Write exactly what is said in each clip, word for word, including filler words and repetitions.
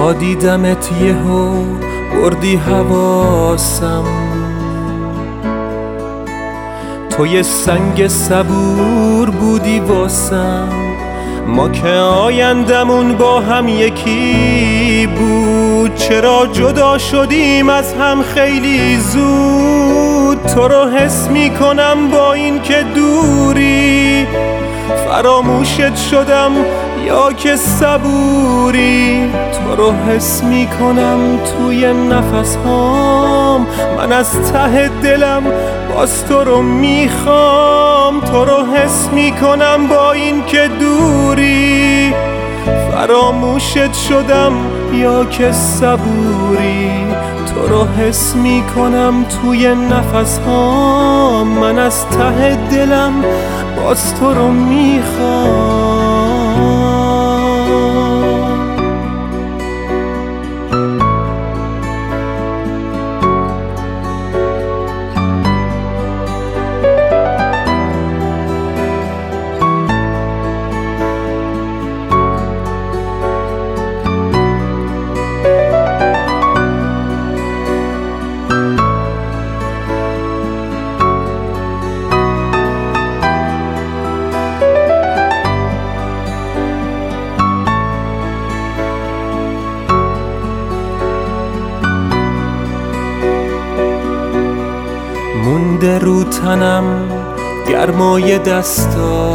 تا دیدمت یهو بردی حواسم، تو یه سنگ صبور بودی واسم. ما که آیندمون با هم یکی بود، چرا جدا شدیم از هم خیلی زود. تو رو حس میکنم با این که دوری، فراموشت شدم یا که صبوری. تو رو حس میکنم توی نفس هام، من از ته دلم باز تو رو میخوام. تو رو حس میکنم با این که دوری، فراموشت شدم یا که صبوری. تو رو حس میکنم توی نفس هام، من از ته دلم باز تو رو میخوام. مونده رو تنم گرمای دستات،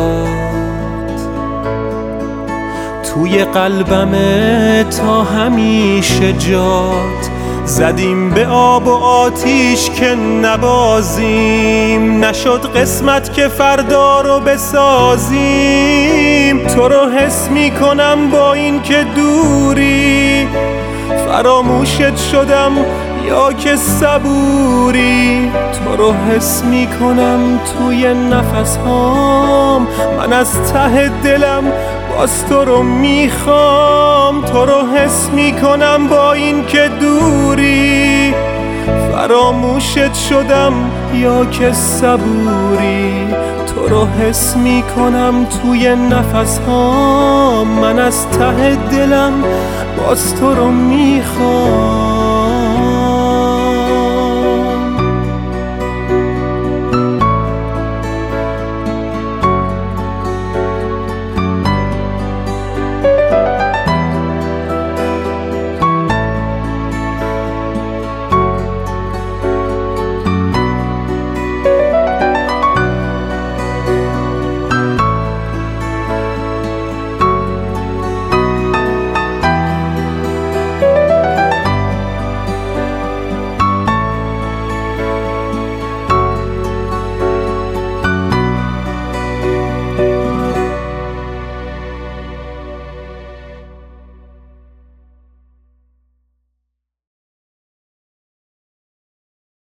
توی قلبمه تا همیشه جات. زدیم به آب و آتیش که نبازیم، نشد قسمت که فردا رو بسازیم. تو رو حس میکنم با این که دوری، فراموشت شدم یا که صبوری. تو رو حس میکنم توی نفس هام، من از ته دلم باز تو رو میخوام. تو رو حس میکنم با این که دوری، فراموشت شدم یا که صبوری. تو رو حس میکنم توی نفس هام، من از ته دلم باز تو رو میخوام.